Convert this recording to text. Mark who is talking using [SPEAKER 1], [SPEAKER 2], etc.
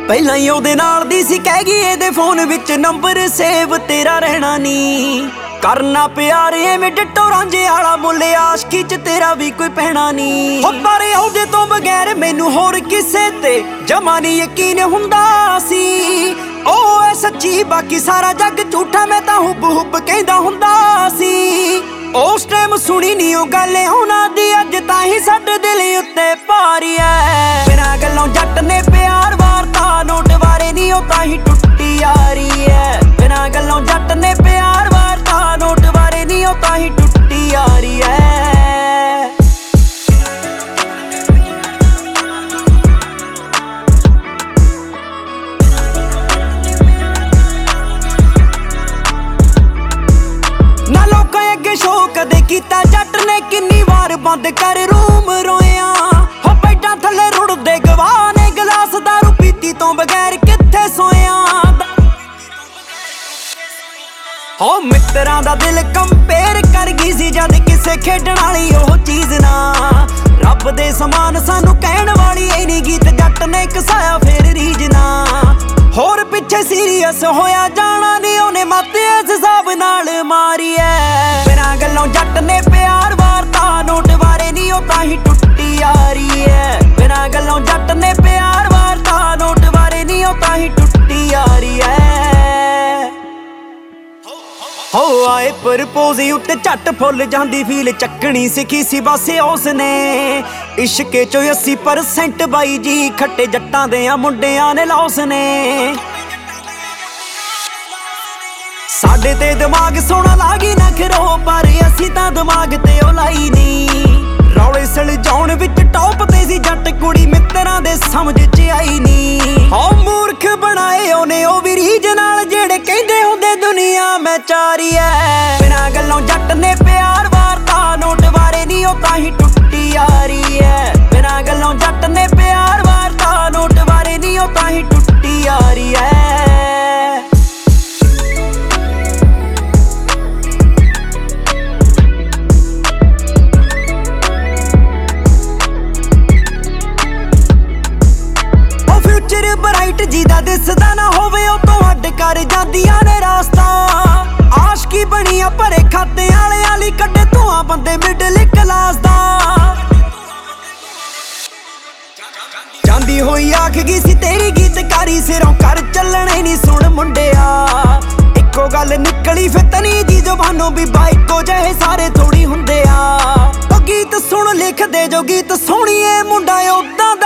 [SPEAKER 1] ਪਹਿਲਾਂ ਹੀ ਉਹਦੇ ਨਾਲ ਦੀ ਸੀ, ਕਹਿ ਗਈ ਇਹਦੇ ਫੋਨ ਵਿੱਚ ਨੰਬਰ ਸੇਵ ਤੇਰਾ ਰਹਿਣਾ ਨੀ। ਕਰਨਾ ਪਿਆਰ ਐਵੇਂ ਡਿੱਟੋ ਰਾਂਝੇ ਵਾਲਾ, ਮੁੱਲ ਆਸ਼ਕੀ ਚ ਤੇਰਾ ਵੀ ਕੋਈ ਪਹਿਣਾ ਨੀ। ਪਰ ਉਹਦੇ ਤੋਂ ਬਗੈਰ ਮੈਨੂੰ ਹੋਰ ਕਿਸੇ ਤੇ ਜਮਾ ਨੀ ਯਕੀਨ ਹੁੰਦਾ ਸੀ। ਉਹ ਐ ਸੱਚੀ ਬਾਕੀ ਸਾਰਾ ਜੱਗ ਝੂਠਾ, ਮੈਂ ਤਾਂ ਹੁਬ ਹੁਬ ਕਹਿੰਦਾ ਹੁੰਦਾ ਸੀ। ਉਸ ਟਾਈਮ ਸੁਣੀ ਨੀ ਉਹ ਗੱਲ ਉਹਨਾਂ ਦੀ, ਅੱਜ ਤਾਂ ਹੀ ਸਾਡੇ ਦਿਲ ਉੱਤੇ ਭਾਰੀ ਐ। ਬਿਨਾਂ ਗੱਲੋਂ ਜੱਟ ਨੇ ਪਿਆਰ ਵਾਰਤਾ, ਨੋਟ ਵਾਰੇ ਨੀ ਉਹ ਤਾਂ ਹੀ ਟੁੱਟੀ ਯਾਰੀ ਐ। ਬਿਨਾਂ ਗੱਲੋਂ ਜੱਟ ਨੇ ਪਿਆਰ ਵਾਰਤਾ, ਨੋਟ ਵਾਰੇ ਨੀ ਉਹ ਤਾਂ ਹੀ ਟੁੱਟੀ ਯਾਰੀ ਐ। ਨਾ ਲੋਕਾਂ ਅੱਗੇ ਸ਼ੋਅ ਕਦੇ ਕੀਤਾ ਜੱਟ ਨੇ, ਕਿੰਨੀ ਵਾਰ ਬੰਦ ਕਰ ਰੂਮ ਰੋਇਆ। ਹੋ ਬੈਠਾਂ ਥੱਲੇ ਰੁੜਦੇ ਗਵਾਹ ਨੇ, ਗਲਾਸ ਦਾਰੂ ਪੀਤੀ ਤੋਂ ਬਗੈਰ ਕਿੱਥੇ ਸੋਇਆ। ਹੋ ਮਿੱਤਰਾਂ ਦਾ ਦਿਲ ਕੰਪੇਅਰ ਕਰ ਗਈ ਸੀ ਜਦ ਕਿਸੇ ਖੇਡਣ ਵਾਲੀ ਉਹ ਚੀਜ਼ ਨਾ। ਰੱਬ ਦੇ ਸਮਾਨ ਸਾਨੂੰ ਕਹਿਣ ਵਾਲੀ ਐ ਨੀ, ਗੀਤ ਜੱਟ ਨੇ ਕਸਾਇਆ ਫੇਰ ਰੀਝ ਨਾ। ਹੋਰ ਪਿੱਛੇ ਸੀਰੀਅਸ ਹੋਇਆ ਜਾਣਾ ਨੀ, ਉਹਨੇ ਮੱਤ ਇਸ ਹਿਸਾਬ ਨਾਲ ਮਾਰੀ ਐ। ਬਿਨਾਂ ਗੱਲੋਂ ਜੱਟ ਨੇ ਪਿਆਰ ਵਾਰਤਾ, ਨੋਟ ਵਾਰੇ ਨੀ ਉਹ ਤਾਂ ਹੀ ਟੁੱਟੀ ਯਾਰੀ ਐ। ਬਿਨਾਂ ਗੱਲੋਂ ਜੱਟ ਨੇ ਪਿਆਰ ਵਾਰਤਾ, ਨੋਟ ਵਾਰੇ ਨੀ ਉਹ ਤਾਂ ਹੀ ਟੁੱਟੀ ਯਾਰੀ ਐ। ਹੋ ਆਏ ਪ੍ਰਪੋਜ਼ ਉੱਤੇ ਝੱਟ ਫੁੱਲ ਜਾਂਦੀ ਫੀਲ, ਚੱਕਣੀ ਸਿੱਖੀ ਸੀ ਬਸ ਉਸਨੇ। ਇਸ਼ਕੇ ਚੋਂ 80% ਬਾਈ ਜੀ ਖੱਟੇ ਜੱਟਾਂ ਦੇ ਆ ਮੁੰਡਿਆਂ ਨੇ ਲੌਸ ਨੇ। ਸਾਡੇ ਤੇ ਦਿਮਾਗ ਸੋਹਣਾ ਲਾਗੀ ਨਾ ਖਰੋ, ਪਰ ਅਸੀਂ ਤਾਂ ਦਿਮਾਗ ਤੇ ਉਹ ਲਾਈ ਨੀ। ਰੌਲੇ ਸਲਜਾਉਣ ਵਿੱਚ ਟੌਪ ਤੇ ਸੀ ਜੱਟ, ਕੁੜੀ ਮਿੱਤਰਾਂ ਦੇ ਸਮਝ ਚ ਆਈ ਨੀ। ਹੋ ਮੂਰਖ ਬਣਾਏ ਉਹਨੇ ਉਹ ਵੀ ਰੀਝ ਨਾਲ, ਜਿਹੜੇ ਕਹਿੰਦੇ ਹੁੰਦੇ ਦੁਨੀਆ ਮੈਂ ਚਾਰੀ ਐ। ਬਿਨਾਂ ਗੱਲੋਂ ਜੱਟ ਨੇ ਪਿਆਰ ਵਾਰਤਾ, ਨੋਟ ਵਾਰੇ ਨੀ ਉਹ ਤਾਂ ਹੀ ਟੁੱਟੀ ਯਾਰੀ ਐ। ਬਿਨਾਂ ਗੱਲੋਂ ਜੱਟ ਨੇ ਪਿਆਰ ਵਾਰਤਾ, ਨੋਟ ਵਾਰੇ ਨੀ ਉਹ ਤਾਂ ਹੀ ਟੁੱਟੀ ਯਾਰੀ ਐ। ਬਰਾਈਟ ਜੀ ਦਾ ਦਿਸਦਾ ਨਾ ਹੋਵੇ, ਉਹ ਤੋਂ ਅੱਡ ਕਰ ਜਾਂਦੀਆਂ ਨੇ ਰਾਸਤਾ। ਆਸ਼ਕੀ ਬਣੀਆਂ ਭਰੇ ਖਾਤੇ ਵਾਲਿਆਂ ਲਈ, ਕੱਢੇ ਧੂਆਂ ਬੰਦੇ ਮਿਡਲ ਕਲਾਸ ਦਾ। ਜਾਂਦੀ ਹੋਈ ਆਖ ਗਈ ਸੀ ਤੇਰੀ ਗੀਤਕਾਰੀ, ਸਿਰੋਂ ਕਰ ਚੱਲਣੇ ਨੀ ਸੁਣ ਮੁੰਡਿਆ। ਇੱਕੋ ਗੱਲ ਨਿਕਲੀ ਫਿਤਨੀ ਦੀ ਜ਼ੁਬਾਨੋਂ, ਵੀ ਬਾਈਕੋ ਜਿਹੇ ਸਾਰੇ ਥੋੜੀ ਹੁੰਦੇ ਆ। ਉਹ ਗੀਤ ਸੁਣ ਲਿਖਦੇ ਜੋ ਗੀਤ ਸੋਹਣੀਏ, ਮੁੰਡਾ ਉਦਾਂ